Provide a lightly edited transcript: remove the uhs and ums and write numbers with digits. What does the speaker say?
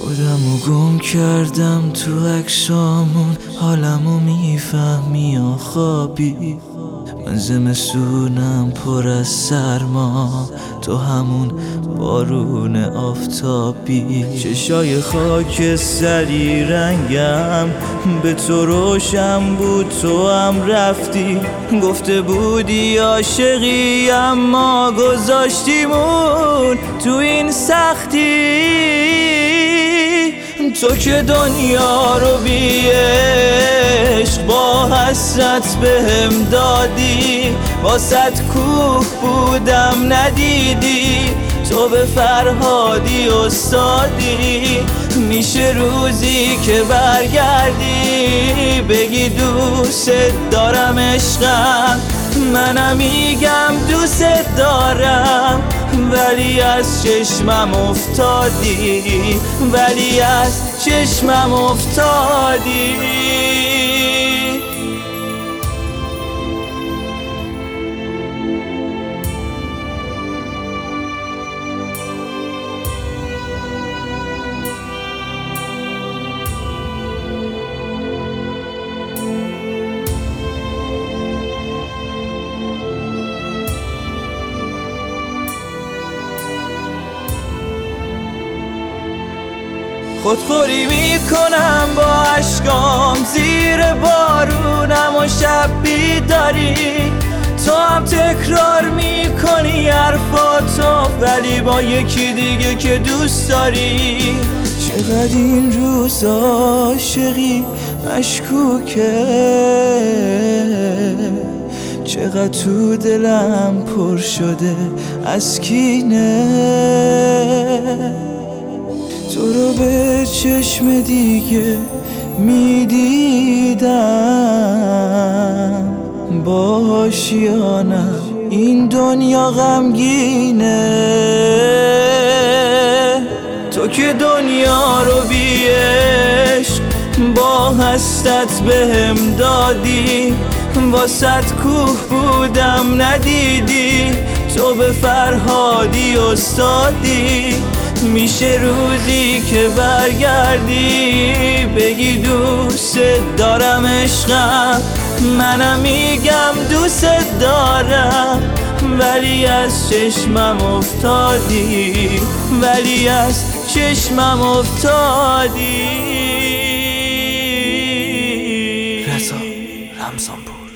خودمو گم کردم تو عکسامون، حالمو میفهمی یا خوابی؟ من زمستونم پر از سرما، تو همون بارون آفتابی. چشای خاکستری رنگم به تو روشن بود، تو هم رفتی. گفته بودی عاشقی اما گذاشتیمون تو این سختی. تو که دنیا رو بی عشق با حسرت بهم دادی، واسط کوه بودم ندیدی، تو به فرهادی استادی. میشه روزی که برگردی بگی دوست دارم عشقم، منم میگم دوست دارم، ولی از چشمم افتادی، ولی از چشمم افتادی. خودخوری میکنم با عشقام زیر بارونم و شب بیداری. تو هم تکرار میکنی حرفاتو ولی با یکی دیگه که دوست داری. چقدر این روز عاشقی مشکوکه، چقدر تو دلم پر شده از کینه. تو رو به چشم دیگه میدیدم، باش یا نه این دنیا غمگینه. تو که دنیا رو بی عشق با حسرت بهم دادی، واسط کوه بودم ندیدی، تو به فرهادی استادی. میشه روزی که برگردی بگی دوست دارم عشقم، منم میگم دوست دارم، ولی از چشمم افتادی، ولی از چشمم افتادی. رضا رمضانپور.